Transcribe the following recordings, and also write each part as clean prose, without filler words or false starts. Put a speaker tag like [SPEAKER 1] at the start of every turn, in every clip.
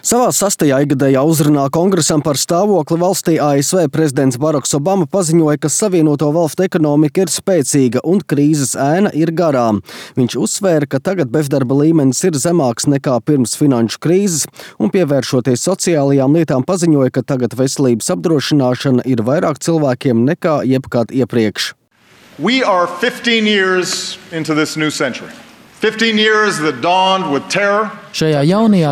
[SPEAKER 1] Savā 6. ikgadējā uzrunā Kongresam par stāvokli valstī ASV prezidents Baraks Obama paziņoja, ka Savienoto Valstu ekonomika ir spēcīga un krīzes ēna ir garām. Viņš uzsvēra, ka tagad bezdarba līmenis ir zemāks nekā pirms finanšu krīzes un pievēršoties sociālajām lietām paziņoja, ka tagad veselības apdrošināšana ir vairāk cilvēkiem nekā jebkad iepriekš.
[SPEAKER 2] We are 15 years into this new century. 15 years that dawned with terror.
[SPEAKER 3] Šajā jaunajā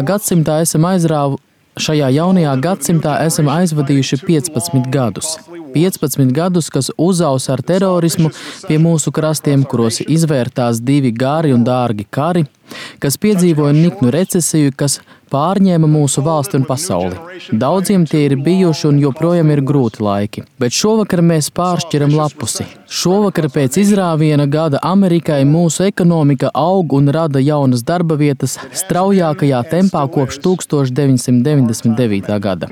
[SPEAKER 3] gadsimtā esam aizvadījuši 15 gadus. 15 gadus, kas uzaus ar terorismu pie mūsu krastiem, kuros izvērtās 2 gari un dārgi kari, kas piedzīvoja niknu recesiju, kas pārņēma mūsu valsti un pasauli. Daudziem tie ir bijuši un joprojām ir grūti laiki. Bet šovakar mēs pāršķiram lapusi. Šovakar pēc izrāviena gada Amerikai mūsu ekonomika aug un rada jaunas darba vietas straujākajā tempā kopš 1999. gada.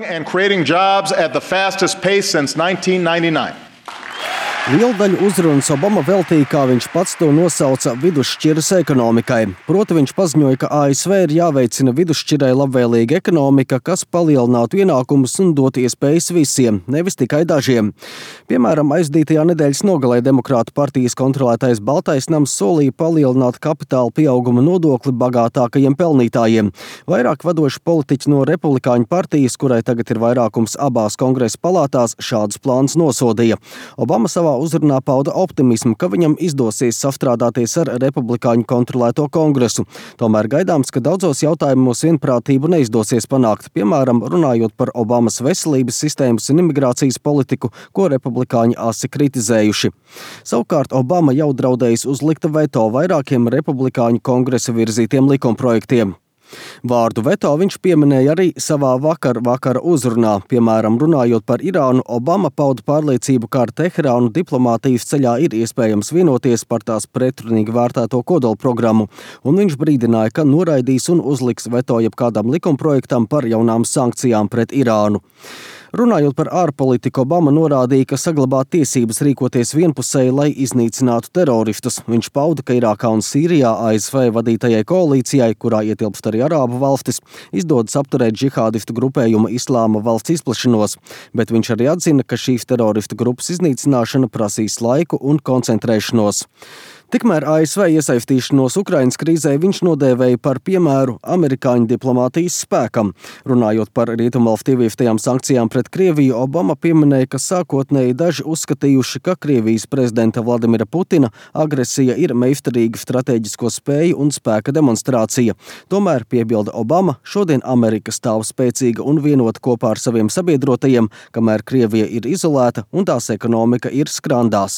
[SPEAKER 1] Lielu daļu uzrunas Obama veltīja, kā viņš pats to nosauca, vidusšķiras ekonomikai. Proti viņš paziņoja, ka ASV ir jāveicina vidusšķirai labvēlīga ekonomika, kas palielinātu ienākumus un dotu iespējas visiem, nevis tikai dažiem. Piemēram, aizdītajā nedēļas nogalē Demokrātu partijas kontrolētais Baltais nams solīja palielināt kapitāla pieauguma nodokli bagātākajiem pelnītājiem. Vairāk vadoši politiķi no Republikāņu partijas, kurai tagad ir vairākums abās kongresa palātās, šādus plānus nosodīja. Obama savā uzrunā pauda optimismu, ka viņam izdosies sastrādāties ar republikāņu kontrolēto kongresu. Tomēr gaidāms, ka daudzos jautājumos vienprātību neizdosies panākt, piemēram, runājot par Obamas veselības sistēmas un imigrācijas politiku, ko republikāņi asi kritizējuši. Savukārt Obama jau draudējis uzlikt veto vairākiem republikāņu kongresa virzītiem likumprojektiem. Vārdu veto viņš pieminēja arī savā vakara uzrunā. Piemēram, runājot par Irānu, Obama pauda pārliecību, ka ar Teherānu diplomātijas ceļā ir iespējams vienoties par tās pretrunīgi vērtēto kodolprogrammu, un viņš brīdināja, ka noraidīs un uzliks veto jebkādam likumprojektam par jaunām sankcijām pret Irānu. Runājot par ārpolitiku, Obama norādīja, ka saglabā tiesības rīkoties vienpusēji, lai iznīcinātu teroristus. Viņš pauda, ka Irākā un Sīrijā ASV vadītajai koalīcijai, kurā ietilpst arī Arābu valstis, izdodas apturēt džihādistu grupējuma Islāma valsts izplašanos, bet viņš arī atzina, ka šīs teroristu grupas iznīcināšana prasīs laiku un koncentrēšanos. Tikmēr ASV iesaistīšanos Ukrainas krīzē viņš nodēvēja par piemēru amerikāņu diplomātijas spēkam. Runājot par rietumvalstu ieviestajām sankcijām pret Krieviju, Obama pieminēja, ka sākotnēji daži uzskatījuši, ka Krievijas prezidenta Vladimira Putina agresija ir meistarīga stratēģisko spēju un spēka demonstrācija. Tomēr, piebilda Obama, šodien Amerika stāv spēcīga un vienota kopā ar saviem sabiedrotajiem, kamēr Krievija ir izolēta un tās ekonomika ir skrandās.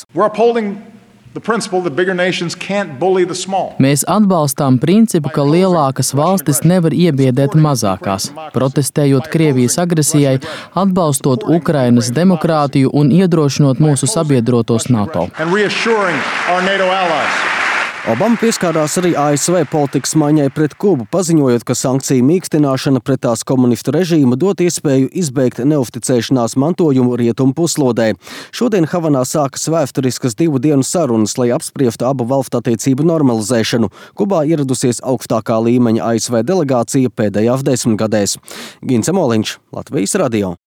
[SPEAKER 3] Mēs atbalstām principu, ka lielākas valstis nevar iebiedēt mazākās, protestējot Krievijas agresijai, atbalstot Ukrainas demokrātiju un iedrošinot mūsu sabiedrotos NATO.
[SPEAKER 1] Obama pieskārās arī ASV politikas maiņai pret Kubu, paziņojot, ka sankciju mīkstināšana pret tās komunistu režīmu dot iespēju izbeigt neusticēšanās mantojumu rietumu puslodē. Šodien Havanā sākas vēsturiskas 2 dienu sarunas, lai apspriestu abu valstu attiecību normalizēšanu. Kubā ieradusies augstākā līmeņa ASV delegācija pēdējās 10 gadēs. Gints Emoliņš, Latvijas radio.